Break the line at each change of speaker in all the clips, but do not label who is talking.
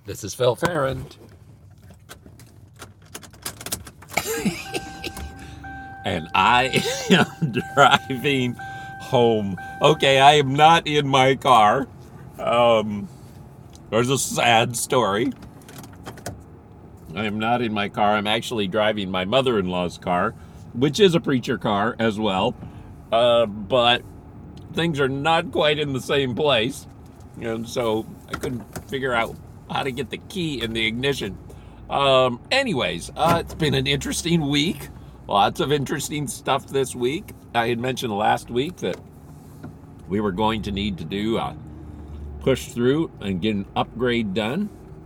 This is Phil Farron. And I am driving home. Okay, I am not in my car. There's a sad story. I am not in my car. I'm actually driving my mother-in-law's car, which is a preacher car as well. But things are not quite in the same place. And so I couldn't figure out how to get the key in the ignition. Anyways, it's been an interesting week. Lots of interesting stuff this week. I had mentioned last week that we were going to need to do push through and get an upgrade done.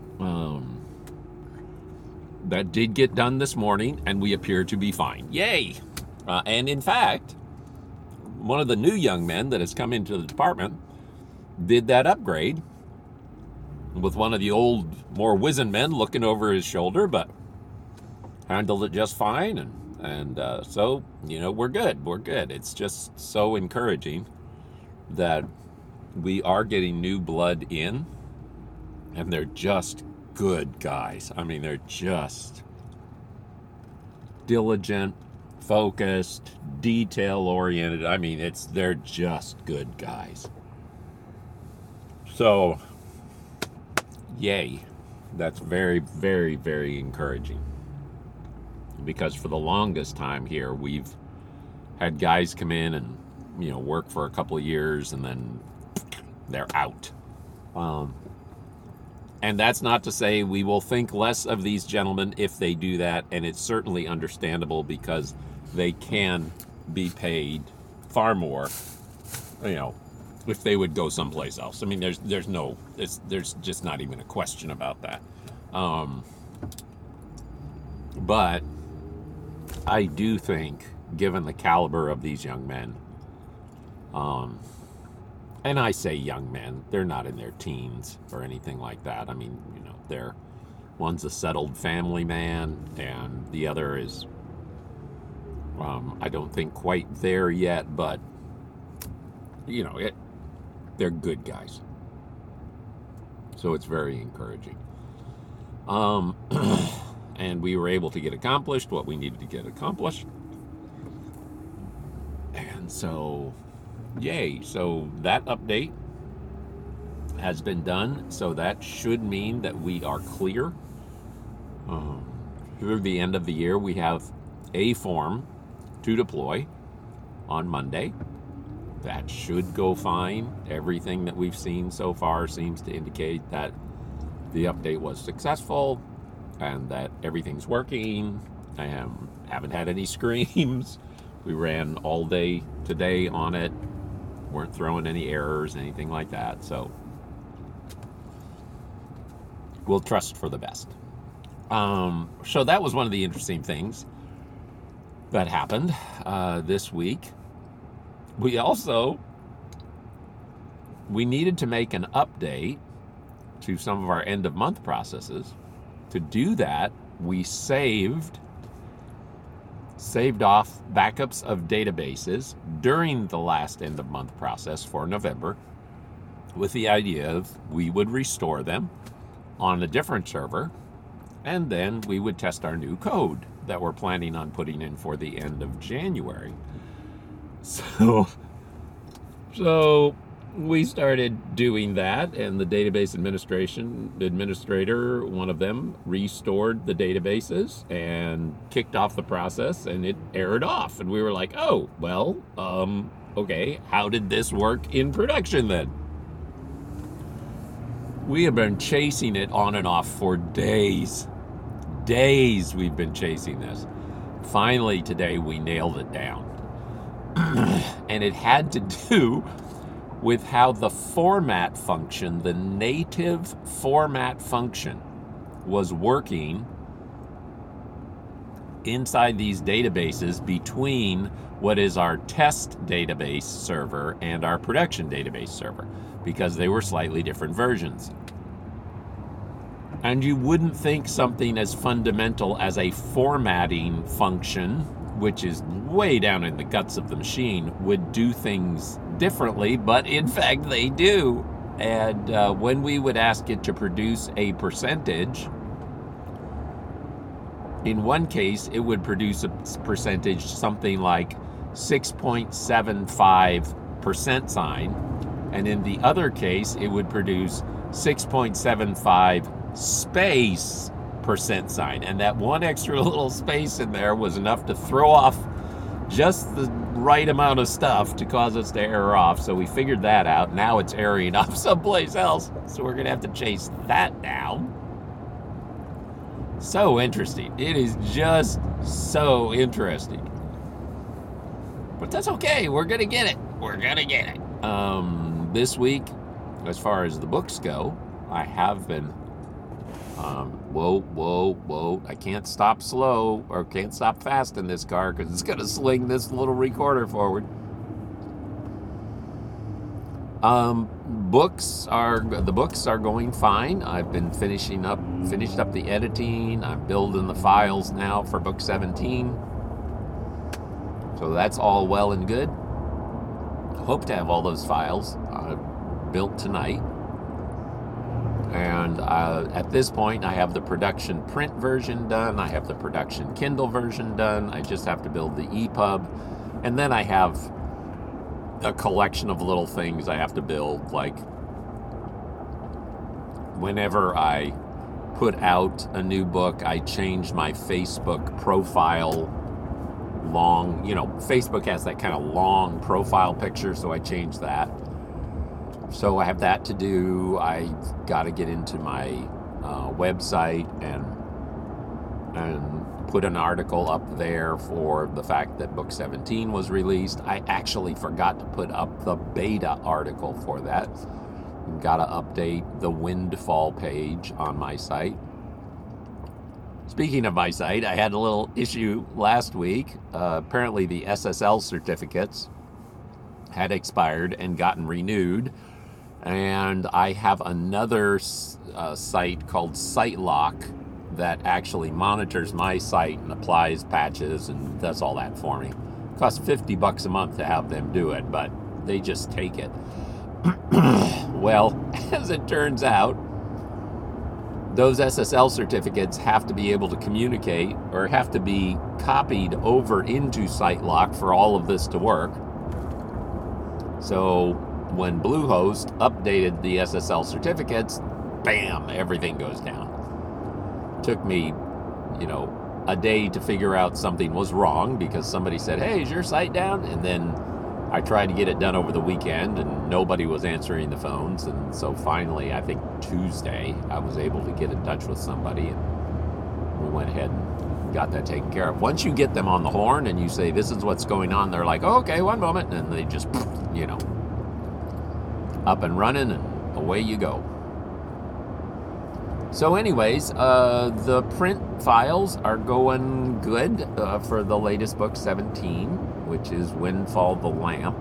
That did get done this morning, and we appear to be fine. Yay! And in fact, one of the new young men that has come into the department did that upgrade with one of the old, more wizened men looking over his shoulder, but handled it just fine. And so, we're good. We're good. It's just so encouraging that we are getting new blood in, and they're just good guys. I mean, they're just diligent, focused, detail-oriented. I mean, they're just good guys. So, yay. That's very, very, very encouraging. Because for the longest time here, we've had guys come in and, work for a couple of years and then they're out. And that's not to say we will think less of these gentlemen if they do that, and it's certainly understandable because they can be paid far more, if they would go someplace else. I mean, there's just not even a question about that. But I do think, given the caliber of these young men, and I say young men, they're not in their teens or anything like that. I mean, one's a settled family man, and the other is, I don't think quite there yet, but, they're good guys. So it's very encouraging. And we were able to get accomplished what we needed to get accomplished. And so, yay. So that update has been done. So that should mean that we are clear. Through the end of the year, we have a form to deploy on Monday. That should go fine. Everything that we've seen so far seems to indicate that the update was successful and that everything's working. I haven't had any screams. We ran all day today on it. Weren't throwing any errors, anything like that. So we'll trust for the best. So that was one of the interesting things that happened this week. We needed to make an update to some of our end of month processes. To do that, we saved off backups of databases during the last end of month process for November, with the idea of we would restore them on a different server, and then we would test our new code that we're planning on putting in for the end of January. So we started doing that, and the database administrator, one of them, restored the databases and kicked off the process, and it aired off. And we were like, oh, well, okay, how did this work in production then? We have been chasing it on and off for days. Days we've been chasing this. Finally, today we nailed it down. And it had to do with how the format function, the native format function, was working inside these databases between what is our test database server and our production database server, because they were slightly different versions. And you wouldn't think something as fundamental as a formatting function, which is way down in the guts of the machine, would do things differently, but in fact they do. And when we would ask it to produce a percentage, in one case, it would produce a percentage something like 6.75% sign. And in the other case, it would produce 6.75 space percent sign. And that one extra little space in there was enough to throw off just the right amount of stuff to cause us to error off. So we figured that out. Now it's erroring off someplace else. So we're going to have to chase that down. So interesting. It is just so interesting. But that's okay. We're going to get it. We're going to get it. This week, as far as the books go, I have been... whoa. I can't stop slow or can't stop fast in this car because it's going to sling this little recorder forward. The books are going fine. I've been finished up the editing. I'm building the files now for book 17. So that's all well and good. Hope to have all those files built tonight. And at this point, I have the production print version done. I have the production Kindle version done. I just have to build the EPUB. And then I have a collection of little things I have to build. Like whenever I put out a new book, I change my Facebook profile long. Facebook has that kind of long profile picture, so I changed that. So I have that to do. I got to get into my website and put an article up there for the fact that book 17 was released. I actually forgot to put up the beta article for that. Got to update the Windfall page on my site. Speaking of my site, I had a little issue last week. Apparently the SSL certificates had expired and gotten renewed. And I have another site called SiteLock that actually monitors my site and applies patches and does all that for me. It costs $50 a month to have them do it, but they just take it. Well, as it turns out, those SSL certificates have to be able to communicate or have to be copied over into SiteLock for all of this to work. So when Bluehost updated the SSL certificates, bam, everything goes down. Took me, a day to figure out something was wrong because somebody said, "Hey, is your site down?" And then I tried to get it done over the weekend and nobody was answering the phones. And so finally, I think Tuesday, I was able to get in touch with somebody and we went ahead and got that taken care of. Once you get them on the horn and you say, "This is what's going on," they're like, "Oh, okay, one moment." And they just, up and running and away you go. So anyways, the print files are going good for the latest book 17, which is Windfall the Lamp.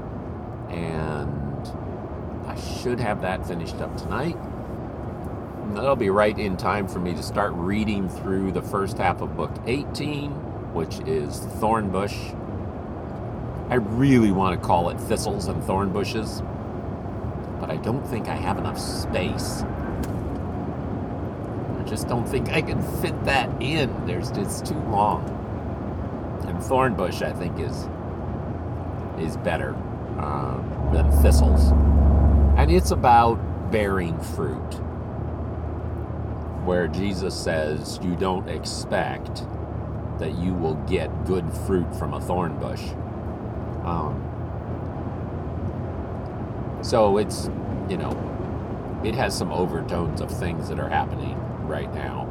And I should have that finished up tonight. And that'll be right in time for me to start reading through the first half of book 18, which is Thornbush. I really want to call it Thistles and Thornbushes, but I don't think I have enough space. I just don't think I can fit that in. It's too long. And Thornbush, I think, is better than Thistles. And it's about bearing fruit, where Jesus says you don't expect that you will get good fruit from a thorn bush. So it's, it has some overtones of things that are happening right now.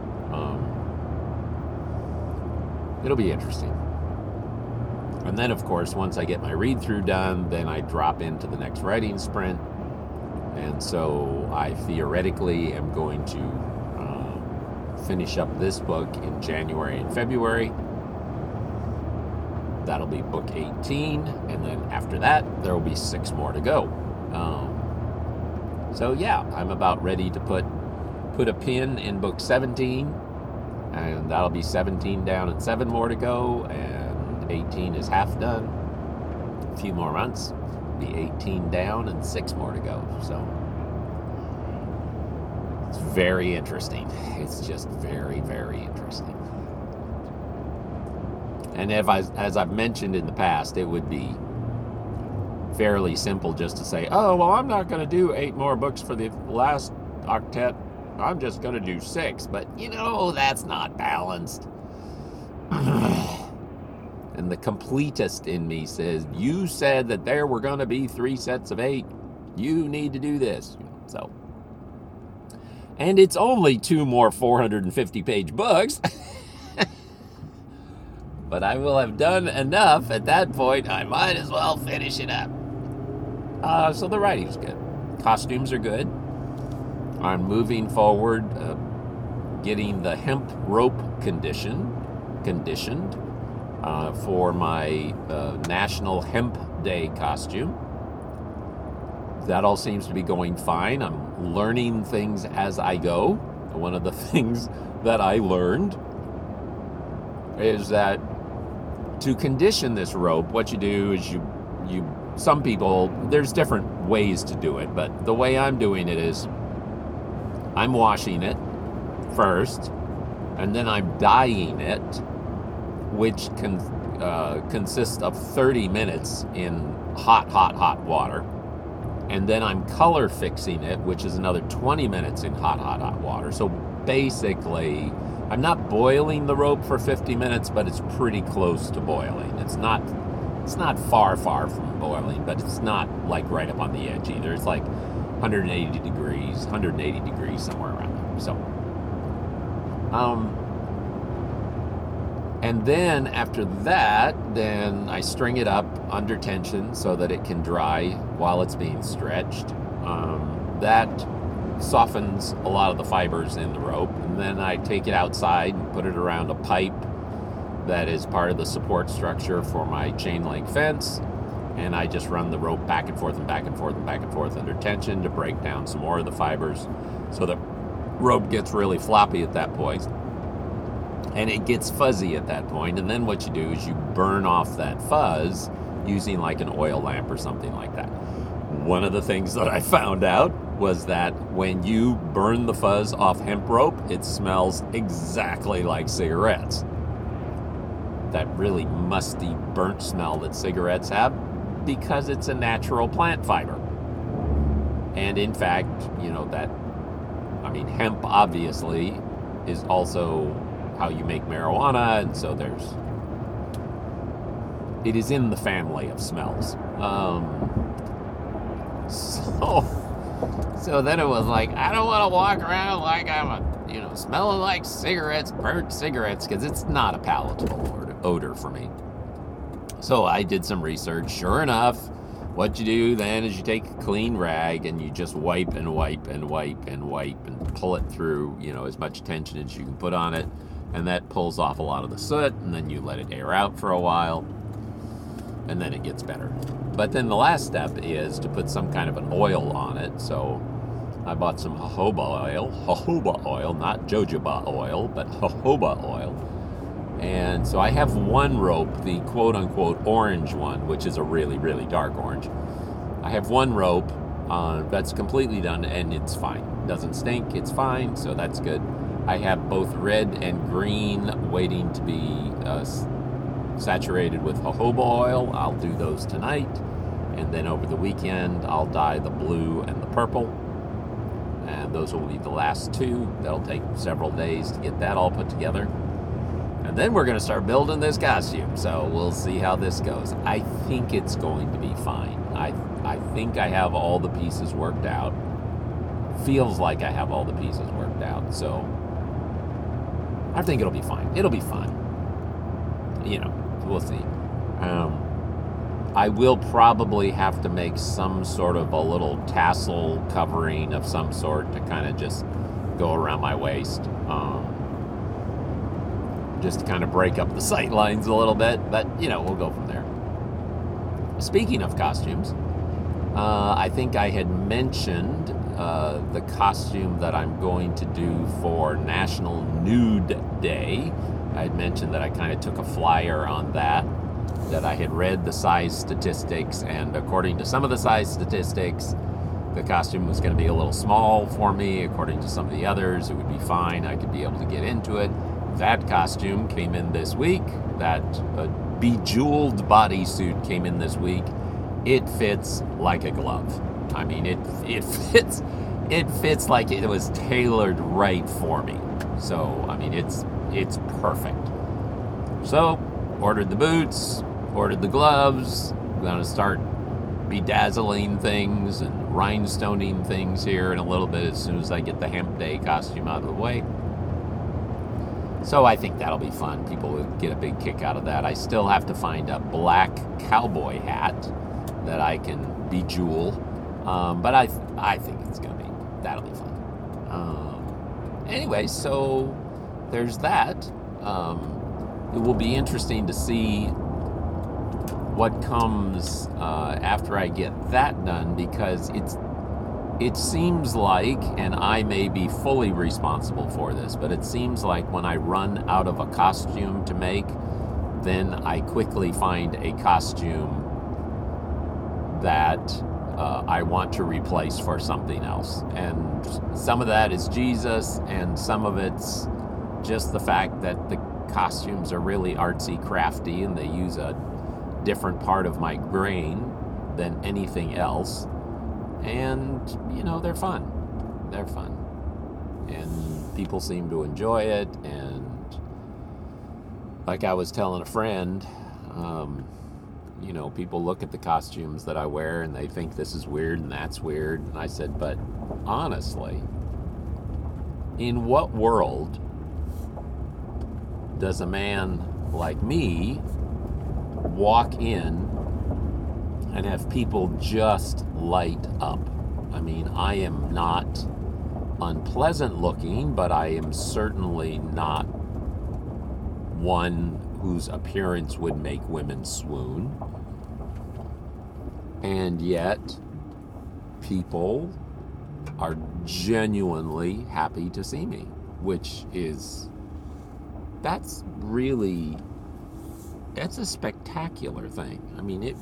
It'll be interesting. And then, of course, once I get my read-through done, then I drop into the next writing sprint. And so I theoretically am going to finish up this book in January and February. That'll be book 18. And then after that, there will be 6 more to go. So yeah, I'm about ready to put a pin in book 17. And that'll be 17 down and 7 more to go. And 18 is half done. A few more months. be 18 down and 6 more to go. So it's very interesting. It's just very, very interesting. And as I've mentioned in the past, it would be fairly simple just to say, oh, well, I'm not going to do 8 more books for the last octet. I'm just going to do 6. But, that's not balanced. And the completist in me says, you said that there were going to be 3 sets of 8. You need to do this. So, and it's only 2 more 450-page books. But I will have done enough at that point. I might as well finish it up. So the writing's good. Costumes are good. I'm moving forward, getting the hemp rope conditioned for my National Hemp Day costume. That all seems to be going fine. I'm learning things as I go. One of the things that I learned is that to condition this rope, what you do is some people, there's different ways to do it, but the way I'm doing it is I'm washing it first, and then I'm dyeing it, which consists of 30 minutes in hot water. And then I'm color fixing it, which is another 20 minutes in hot water. So basically, I'm not boiling the rope for 50 minutes, but it's pretty close to boiling. It's not far from boiling, but it's not like right up on the edge either. It's like 180 degrees, somewhere around there. So, and then after that, then I string it up under tension so that it can dry while it's being stretched. That softens a lot of the fibers in the rope, and then I take it outside and put it around a pipe that is part of the support structure for my chain link fence, and I just run the rope back and forth under tension to break down some more of the fibers, so the rope gets really floppy at that point, and it gets fuzzy at that point. And then what you do is you burn off that fuzz using like an oil lamp or something like that. One of the things that I found out was that when you burn the fuzz off hemp rope, it smells exactly like cigarettes. That really musty, burnt smell that cigarettes have, because it's a natural plant fiber. And in fact, hemp obviously is also how you make marijuana, and so it is in the family of smells. So then it was like, I don't want to walk around like I'm smelling like cigarettes, burnt cigarettes, because it's not a palatable odor for me. So I did some research. Sure enough, what you do then is you take a clean rag and you just wipe and pull it through, as much tension as you can put on it. And that pulls off a lot of the soot, and then you let it air out for a while, and then it gets better. But then the last step is to put some kind of an oil on it. So I bought some jojoba oil, not jojoba oil, but jojoba oil. And so I have one rope, the quote-unquote orange one, which is a really, really dark orange. I have one rope that's completely done, and it's fine. It doesn't stink, it's fine, so that's good. I have both red and green waiting to be saturated with jojoba oil. I'll do those tonight. And then over the weekend, I'll dye the blue and the purple. And those will be the last 2. That'll take several days to get that all put together. And then we're going to start building this costume. So we'll see how this goes. I think it's going to be fine. I think I have all the pieces worked out. Feels like I have all the pieces worked out. So I think it'll be fine. It'll be fun. We'll see. I will probably have to make some sort of a little tassel covering of some sort to kind of just go around my waist. Just to kind of break up the sight lines a little bit. But, we'll go from there. Speaking of costumes, I think I had mentioned the costume that I'm going to do for National Nude Day. I had mentioned that I kind of took a flyer on that. that I had read the size statistics, and according to some of the size statistics, the costume was going to be a little small for me. According to some of the others, it would be fine. I could be able to get into it. That costume came in this week. That bejeweled bodysuit came in this week. It fits like a glove. I mean, it fits like it was tailored right for me. So, I mean, it's perfect. So, ordered the boots, ordered the gloves. I'm going to start bedazzling things and rhinestoning things here in a little bit as soon as I get the Hemp Day costume out of the way. So I think that'll be fun. People will get a big kick out of that. I still have to find a black cowboy hat that I can bejewel. But I think that'll be fun. Anyway, so there's that. It will be interesting to see what comes after I get that done, because it seems like, and I may be fully responsible for this, but it seems like when I run out of a costume to make, then I quickly find a costume that I want to replace for something else. And some of that is Jesus, and some of it's just the fact that the costumes are really artsy crafty, and they use a different part of my brain than anything else. And, they're fun. They're fun. And people seem to enjoy it. And like I was telling a friend, people look at the costumes that I wear and they think this is weird and that's weird. And I said, but honestly, in what world does a man like me walk in and have people just light up? I mean, I am not unpleasant looking, but I am certainly not one whose appearance would make women swoon. And yet, people are genuinely happy to see me, which is, that's a spectacular thing. I mean, it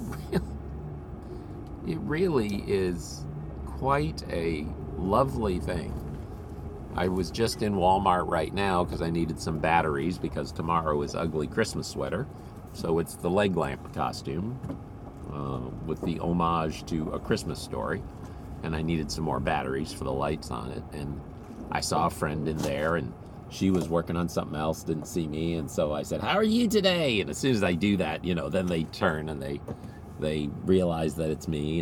really is quite a lovely thing. I was just in Walmart right now because I needed some batteries, because tomorrow is Ugly Christmas Sweater. So it's the leg lamp costume with the homage to A Christmas Story. And I needed some more batteries for the lights on it. And I saw a friend in there, and she was working on something else, didn't see me. And so I said, "How are you today?" And as soon as I do that, then they turn and they realize that it's me.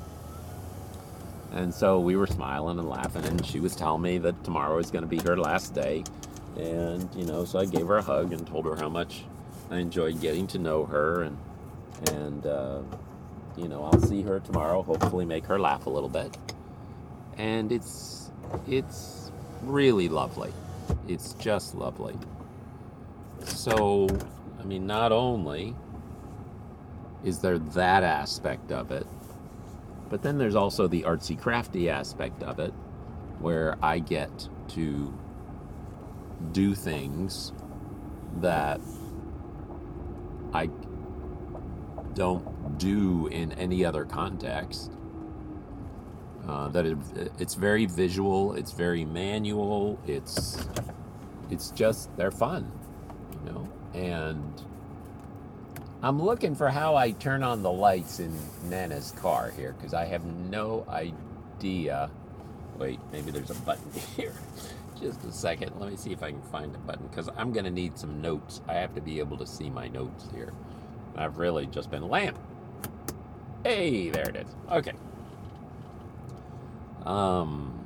And so we were smiling and laughing, and she was telling me that tomorrow is going to be her last day. And, so I gave her a hug and told her how much I enjoyed getting to know her. And I'll see her tomorrow, hopefully make her laugh a little bit. And it's really lovely. It's just lovely. So, I mean, not only is there that aspect of it, but then there's also the artsy crafty aspect of it, where I get to do things that I don't do in any other context. It's very visual, it's very manual, it's just, they're fun, and I'm looking for how I turn on the lights in Nana's car here, because I have no idea. Wait, maybe there's a button here. Just a second. Let me see if I can find a button, because I'm going to need some notes. I have to be able to see my notes here. I've really just been lamp. Hey, there it is. Okay. I'm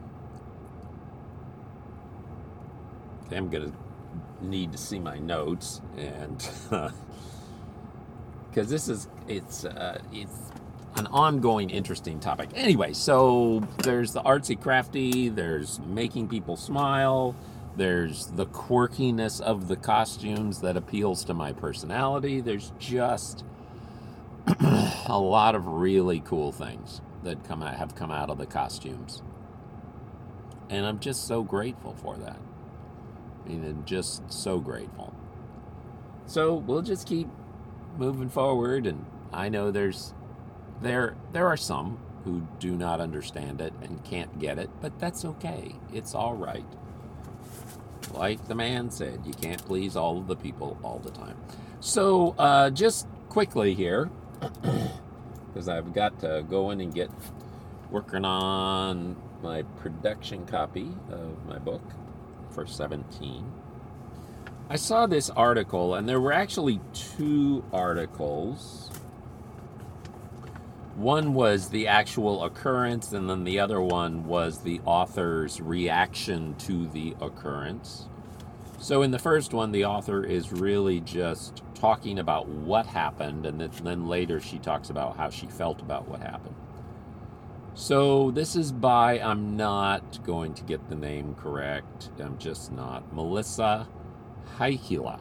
going to need to see my notes, and because it's an ongoing interesting topic. Anyway, so there's the artsy crafty, there's making people smile, there's the quirkiness of the costumes that appeals to my personality. There's just a lot of really cool things that have come out of the costumes, and I'm just so grateful for that. I mean, I'm just so grateful. So we'll just keep moving forward, and I know there are some who do not understand it and can't get it, but that's okay. It's all right. Like the man said, you can't please all of the people all the time. So just quickly here, because I've got to go in and get working on my production copy of my book for 17. I saw this article, and there were actually two articles. One was the actual occurrence, and then the other one was the author's reaction to the occurrence. So in the first one, the author is really just talking about what happened, and then later she talks about how she felt about what happened. So this is by, I'm not going to get the name correct, I'm just not, Melissa Heikkila.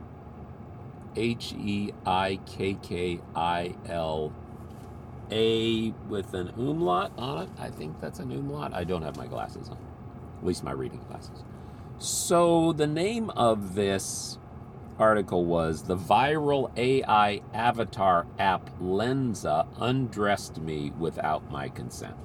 Heikkila with an umlaut on it. I think that's an umlaut. I don't have my glasses on, at least my reading glasses. So the name of this article was "The Viral AI Avatar App Lensa Undressed Me Without My Consent."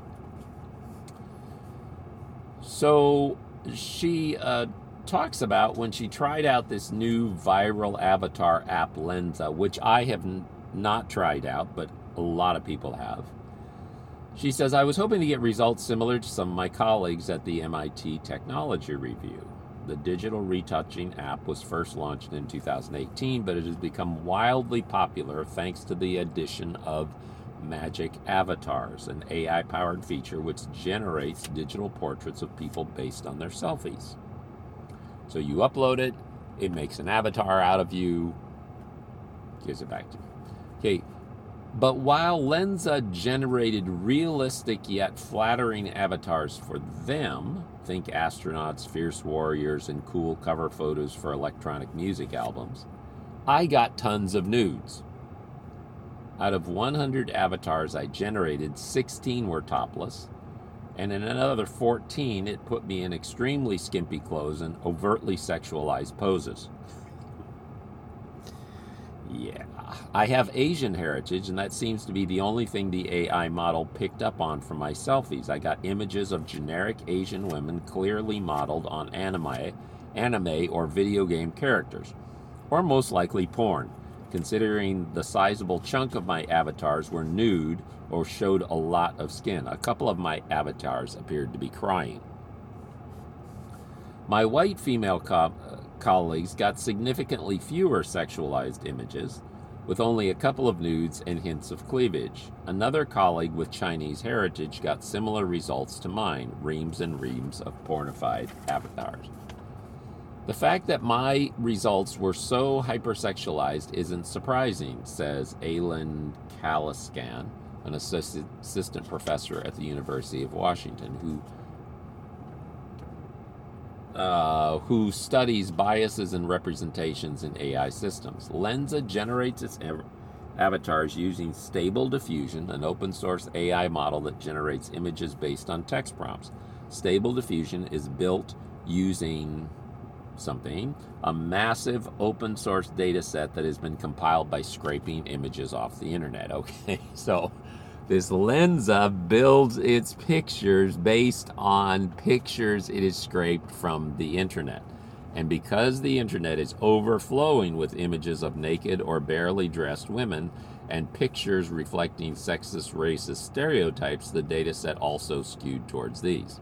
So she talks about when she tried out this new viral avatar app Lensa, which I have not tried out, but a lot of people have. She says, I was hoping to get results similar to some of my colleagues at the MIT Technology Review. The digital retouching app was first launched in 2018, but it has become wildly popular thanks to the addition of Magic Avatars, an AI-powered feature which generates digital portraits of people based on their selfies. So you upload it, it makes an avatar out of you, gives it back to you. Okay, but while Lensa generated realistic yet flattering avatars for them, think astronauts, fierce warriors, and cool cover photos for electronic music albums, I got tons of nudes. Out of 100 avatars I generated, 16 were topless, and in another 14, it put me in extremely skimpy clothes and overtly sexualized poses. Yeah, I have Asian heritage, and that seems to be the only thing the AI model picked up on from my selfies. I got images of generic Asian women clearly modeled on anime or video game characters, or most likely porn, considering the sizable chunk of my avatars were nude or showed a lot of skin. A couple of my avatars appeared to be crying. My white female colleagues got significantly fewer sexualized images, with only a couple of nudes and hints of cleavage. Another colleague with Chinese heritage got similar results to mine, reams and reams of pornified avatars. The fact that my results were so hypersexualized isn't surprising, says Aylin Kaliskan, an assistant professor at the University of Washington, who studies biases and representations in AI systems. Lensa generates its avatars using Stable Diffusion, an open source AI model that generates images based on text prompts. Stable Diffusion is built using a massive open source data set that has been compiled by scraping images off the internet. Okay, so this Lensa builds its pictures based on pictures it is scraped from the internet. And because the internet is overflowing with images of naked or barely dressed women and pictures reflecting sexist, racist stereotypes, the data set also skewed towards these.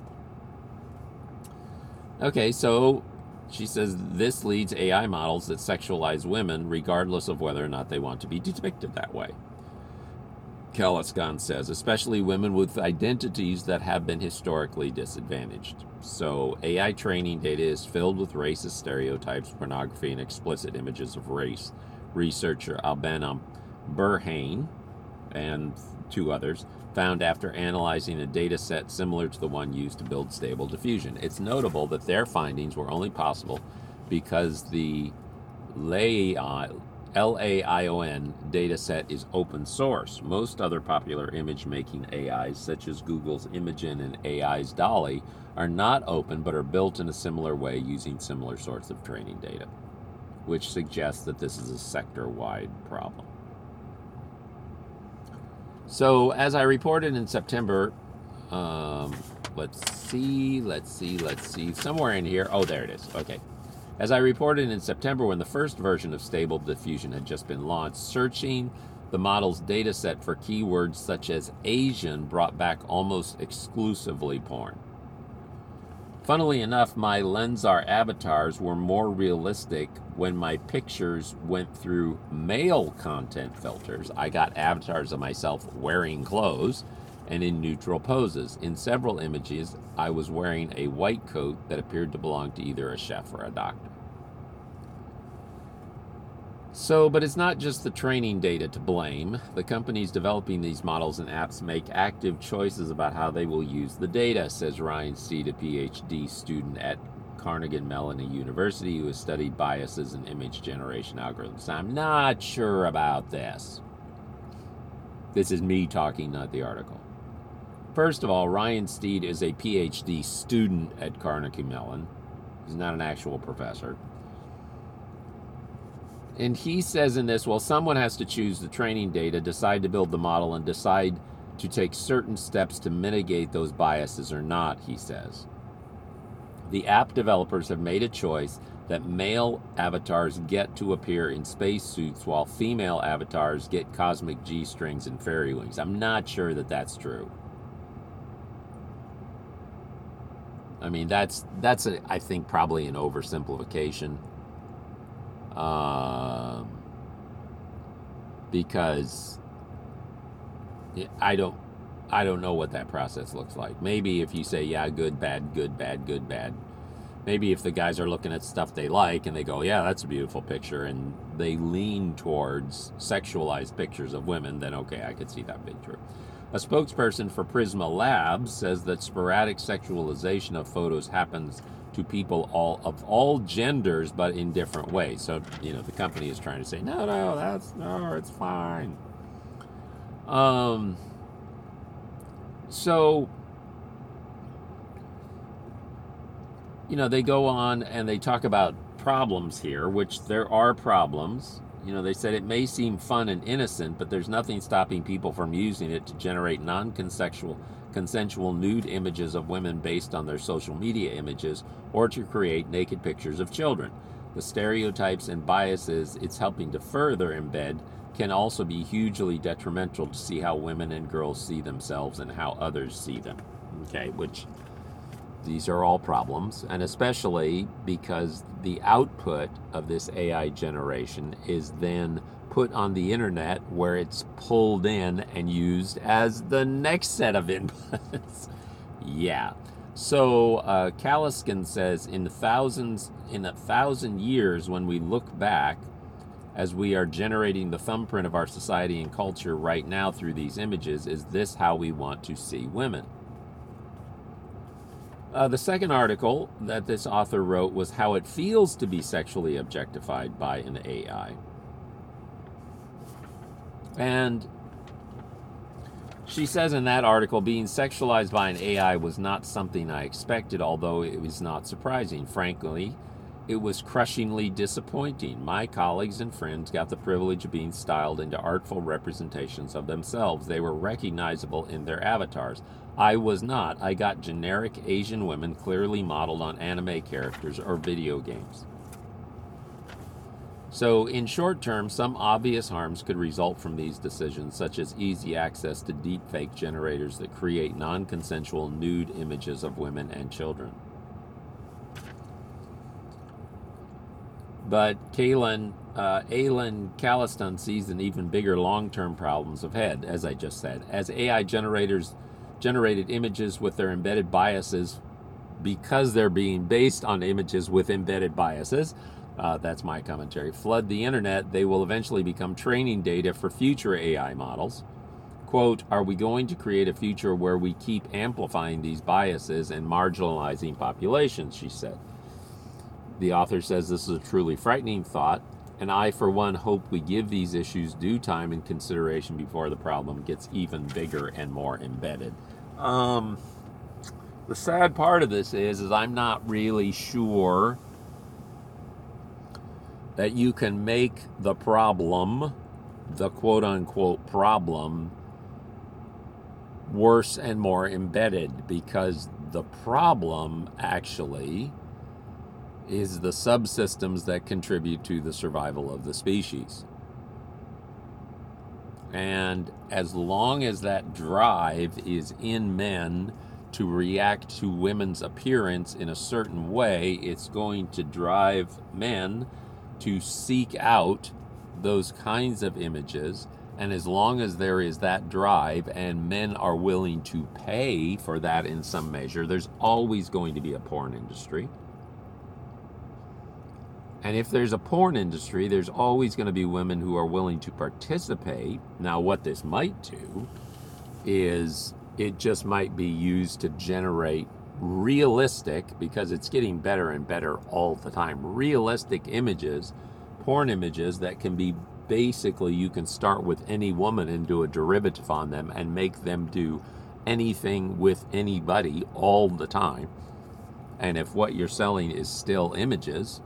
Okay, so she says this leads AI models that sexualize women regardless of whether or not they want to be depicted that way. Kaliskan says, especially women with identities that have been historically disadvantaged. So AI training data is filled with racist stereotypes, pornography, and explicit images of race. Researcher Alban Burhane and two others found after analyzing a data set similar to the one used to build Stable Diffusion. It's notable that their findings were only possible because the LAION data set is open source. Most other popular image-making AIs, such as Google's Imagen and AI's DALL-E, are not open but are built in a similar way using similar sorts of training data. which suggests that this is a sector-wide problem. So, as I reported in September, let's see, somewhere in here. Oh, there it is. Okay. As I reported in September, when the first version of Stable Diffusion had just been launched, searching the model's data set for keywords such as Asian brought back almost exclusively porn. Funnily enough, my Lensar avatars were more realistic when my pictures went through male content filters. I got avatars of myself wearing clothes and in neutral poses. In several images, I was wearing a white coat that appeared to belong to either a chef or a doctor. So, but it's not just the training data to blame. The companies developing these models and apps make active choices about how they will use the data, says Ryan Steed, a PhD student at Carnegie Mellon University who has studied biases in image generation algorithms. I'm not sure about this. This is me talking, not the article. First of all, Ryan Steed is a PhD student at Carnegie Mellon. He's not an actual professor. And he says in this, well, someone has to choose the training data, decide to build the model, and decide to take certain steps to mitigate those biases or not, he says. The app developers have made a choice that male avatars get to appear in spacesuits while female avatars get cosmic G-strings and fairy wings. I'm not sure that that's true. I mean, that's I think, probably an oversimplification. Because I don't know what that process looks like. Maybe if you say, yeah, good, bad, good, bad, good, bad. Maybe if the guys are looking at stuff they like and they go, yeah, that's a beautiful picture, and they lean towards sexualized pictures of women, then okay, I could see that being true. A spokesperson for Prisma Labs says that sporadic sexualization of photos happens to people of all genders, but in different ways. So, the company is trying to say, no, it's fine. So, they go on and they talk about problems here, which there are problems. They said it may seem fun and innocent, but there's nothing stopping people from using it to generate consensual nude images of women based on their social media images, or to create naked pictures of children. The stereotypes and biases it's helping to further embed can also be hugely detrimental to see how women and girls see themselves and how others see them. Okay, which these are all problems, and especially because the output of this AI generation is then put on the internet, where it's pulled in and used as the next set of inputs. Yeah. So Kaliskin says, in a thousand years, when we look back, as we are generating the thumbprint of our society and culture right now through these images, is this how we want to see women? The second article that this author wrote was how it feels to be sexually objectified by an AI. And she says in that article, being sexualized by an AI was not something I expected, although it was not surprising. Frankly, it was crushingly disappointing. My colleagues and friends got the privilege of being styled into artful representations of themselves. They were recognizable in their avatars. I was not. I got generic Asian women clearly modeled on anime characters or video games. So, in short term, some obvious harms could result from these decisions, such as easy access to deepfake generators that create non-consensual nude images of women and children. But Aylin Caliston sees an even bigger long-term problems ahead, as I just said. As AI generated images with their embedded biases, because they're being based on images with embedded biases, that's my commentary, flood the internet, they will eventually become training data for future AI models. Quote, are we going to create a future where we keep amplifying these biases and marginalizing populations, she said. The author says this is a truly frightening thought, and I, for one, hope we give these issues due time and consideration before the problem gets even bigger and more embedded. The sad part of this is I'm not really sure that you can make the problem, the quote-unquote problem, worse and more embedded, because the problem actually is the subsystems that contribute to the survival of the species. And as long as that drive is in men to react to women's appearance in a certain way, it's going to drive men to seek out those kinds of images. And as long as there is that drive and men are willing to pay for that in some measure, there's always going to be a porn industry. And if there's a porn industry, there's always going to be women who are willing to participate. Now, what this might do is it just might be used to generate realistic, because it's getting better and better all the time, realistic images, porn images that can be basically, you can start with any woman and do a derivative on them and make them do anything with anybody all the time. And if what you're selling is still images,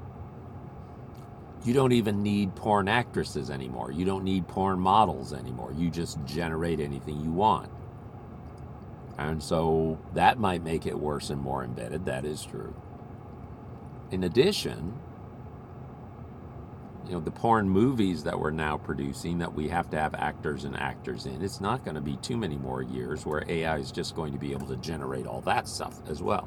you don't even need porn actresses anymore. You don't need porn models anymore. You just generate anything you want. And so that might make it worse and more embedded. That is true. In addition, the porn movies that we're now producing, that we have to have actors and actors in, it's not going to be too many more years where AI is just going to be able to generate all that stuff as well.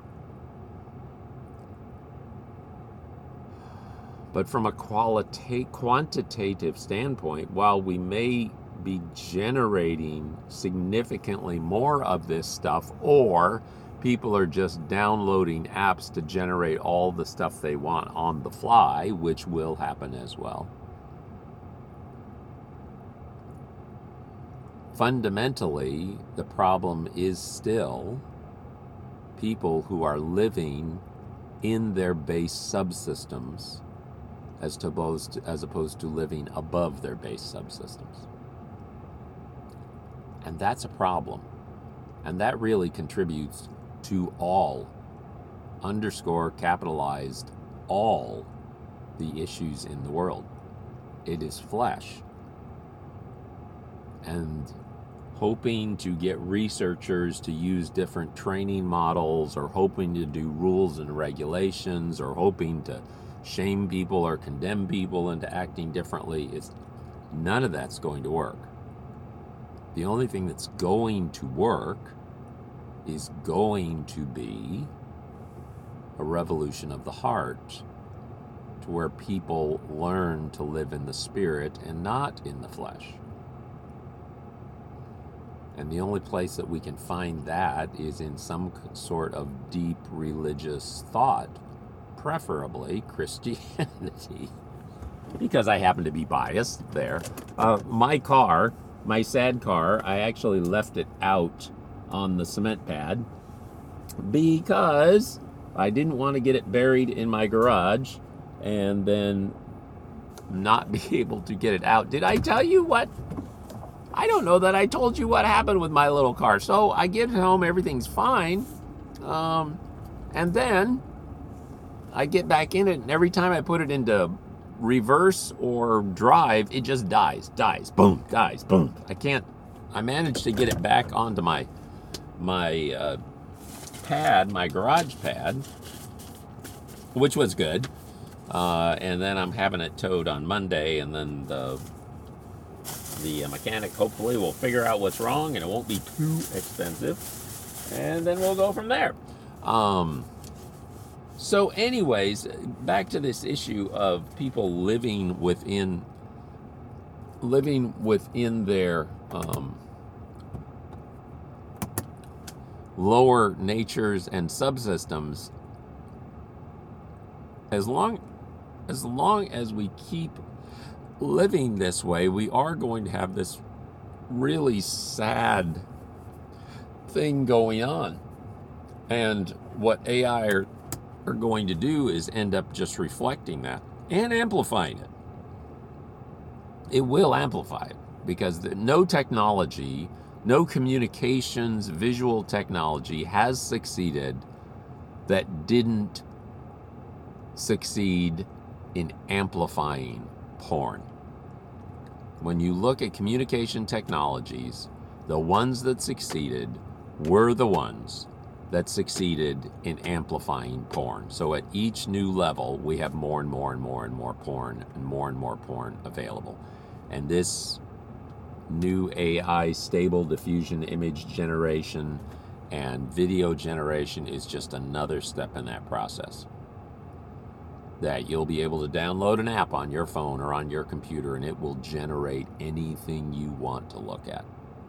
But from a quantitative standpoint, while we may be generating significantly more of this stuff, or people are just downloading apps to generate all the stuff they want on the fly, which will happen as well. Fundamentally, the problem is still people who are living in their base subsystems as opposed to living above their base subsystems. And that's a problem. And that really contributes to all, capitalized, all the issues in the world. It is flesh. And hoping to get researchers to use different training models, or hoping to do rules and regulations, or hoping to shame people or condemn people into acting differently, none of that's going to work. The only thing that's going to work is going to be a revolution of the heart, to where people learn to live in the spirit and not in the flesh. And the only place that we can find that is in some sort of deep religious thought, preferably Christianity, because I happen to be biased there. My sad car, I actually left it out on the cement pad because I didn't want to get it buried in my garage and then not be able to get it out. Did I tell you what? I don't know that I told you what happened with my little car. So I get home, everything's fine. And then I get back in it, and every time I put it into reverse or drive, it just dies, boom, dies, boom. I managed to get it back onto my pad, my garage pad, which was good. And then I'm having it towed on Monday, and then the mechanic hopefully will figure out what's wrong, and it won't be too expensive, and then we'll go from there. So anyways, back to this issue of people living within their lower natures and subsystems. As long as we keep living this way, we are going to have this really sad thing going on. And what AI are going to do is end up just reflecting that and amplifying it. It will amplify it, because no technology, no communications, visual technology has succeeded that didn't succeed in amplifying porn. When you look at communication technologies, the ones that succeeded were the ones that succeeded in amplifying porn. So at each new level, we have more and more and more and more porn and more porn available. And this new AI stable diffusion image generation and video generation is just another step in that process. That you'll be able to download an app on your phone or on your computer and it will generate anything you want to look at.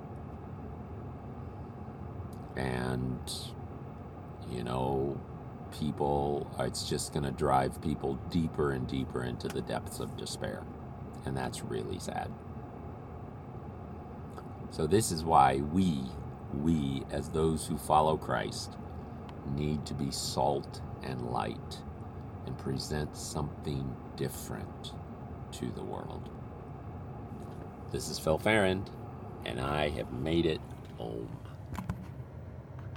And, you know, it's just going to drive people deeper and deeper into the depths of despair. And that's really sad. So this is why we, as those who follow Christ, need to be salt and light and present something different to the world. This is Phil Farrand, and I have made it home.